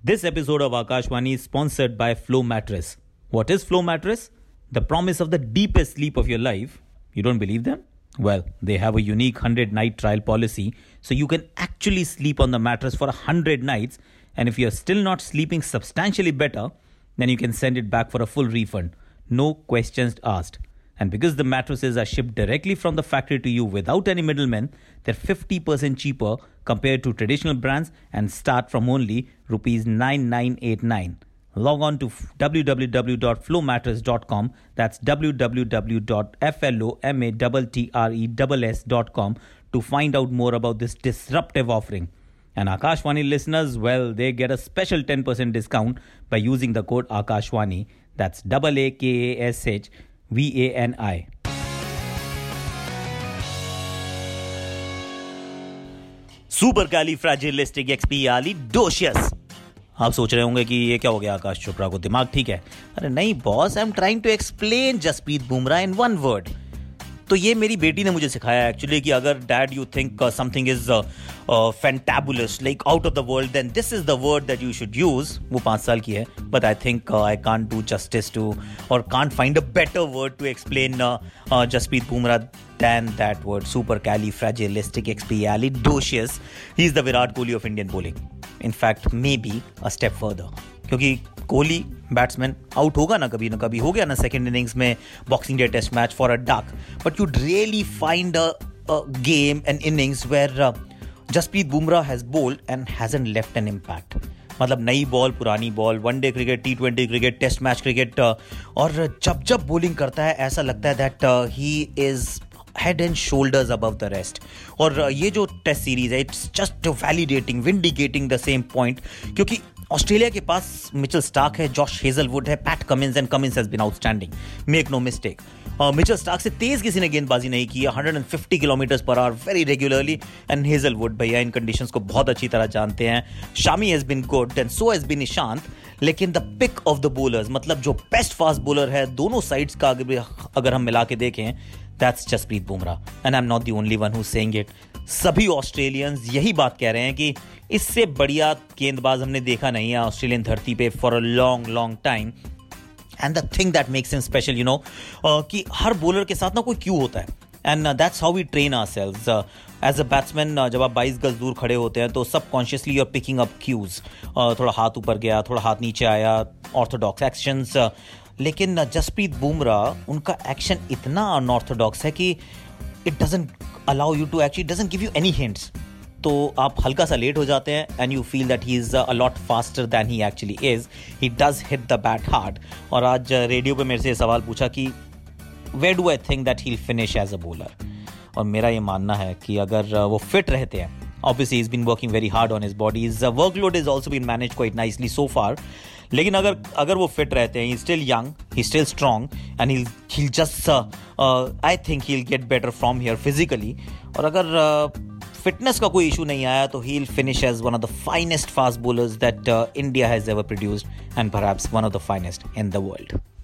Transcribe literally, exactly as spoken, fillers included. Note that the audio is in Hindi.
This episode of Akashvani is sponsored by Flow Mattress. What is Flow Mattress? The promise of the deepest sleep of your life. You don't believe them? Well, they have a unique one hundred night trial policy, so you can actually sleep on the mattress for one hundred nights, and if you're still not sleeping substantially better, then you can send it back for a full refund. No questions asked. And because the mattresses are shipped directly from the factory to you without any middlemen, they're fifty percent cheaper compared to traditional brands and start from only rupees nine nine eight nine. Log on to w w w dot flow mattress dot com. That's w w w dot flow mattress dot com to find out more about this disruptive offering. And Akashvani listeners, well, they get a special ten percent discount by using the code Akashvani. That's double A K A S H V A N I. Supercalifragilisticexpialidocious. आप सोच रहे होंगे कि ये क्या हो गया आकाश चोपड़ा को, दिमाग ठीक है? अरे नहीं boss, I am trying to explain Jasprit Bumrah in one word. तो ये मेरी बेटी ने मुझे सिखाया एक्चुअली कि अगर dad you think something is fantabulous like out of the world, then this is the word that you should use. वो पाँच साल की है, but I think I can't do justice to और can't find a better word to explain Jasprit Bumrah than that word. Supercalifragilisticexpialidocious. He is the Virat Kohli of Indian bowling. In fact, maybe a step further. क्योंकि कोहली बैट्समैन आउट होगा ना कभी ना कभी, हो गया ना सेकेंड इनिंग्स में boxing day test match for a duck, but you'd really find a game and innings where Jasprit Bumrah has bowled and hasn't left an impact. मतलब नई बॉल, पुरानी ball, one day cricket, T twenty cricket, test match cricket, और जब जब बॉलिंग करता है ऐसा लगता है that he is head and shoulders above the rest. और ये जो टेस्ट सीरीज है, it's just validating, vindicating the same point, क्योंकि ऑस्ट्रेलिया के पास मिचेल स्टार्क है, जॉश हेजलवुड है, Pat Cummins, and Cummins has been outstanding, make no mistake. Mitchell Starc से तेज किसी ने गेंदबाजी नहीं की है, one hundred fifty kilometre per hour very regularly, and Hazlewood भैया इन कंडीशंस को बहुत अच्छी तरह जानते हैं. Shami has been good and so has been Ishant, लेकिन the pick of the bowlers, मतलब जो बेस्ट फास्ट बॉलर है दोनों साइड्स का अगर हम मिला के देखें, That's Jasprit Bumrah. And I'm not the only one who's saying it. सभी ऑस्ट्रेलियंस यही बात कह रहे हैं कि इससे बढ़िया गेंदबाज हमने देखा नहीं है ऑस्ट्रेलियन धरती पे for a long long time. And the thing that makes him special, you know, कि हर बॉलर के साथ ना कोई क्यू होता है. And that's how we train ourselves as a batsman. जब आप बाईस गज दूर खड़े होते हैं तो subconsciously you are picking up cues. थोड़ा हाथ ऊपर गया, थोड़ा हाथ नीचे आया, ऑर्थोडॉक्स एक्शंस. लेकिन जसप्रीत बुमराह, उनका एक्शन इतना अनऑर्थोडॉक्स है कि it doesn't allow you to actually, doesn't give you any hints. तो आप हल्का सा लेट हो जाते हैं and you feel that he is a lot faster than he actually is. He does hit the bat hard. और आज रेडियो पे मेरे से सवाल पूछा कि where do I think that he will finish as a bowler. और मेरा ये मानना है कि अगर वो फिट रहते हैं, obviously he's been working very hard on his body, his uh, workload has also been managed quite nicely so far. लेकिन अगर अगर वो फिट रहते हैं, he's still young, he's still strong, and he'll he'll just uh, uh, I think he'll get better from here physically. और अगर फिटनेस uh, का कोई इशू नहीं आया तो he'll finish as one of the finest fast bowlers that uh, India has ever produced, and perhaps one of the finest in the world.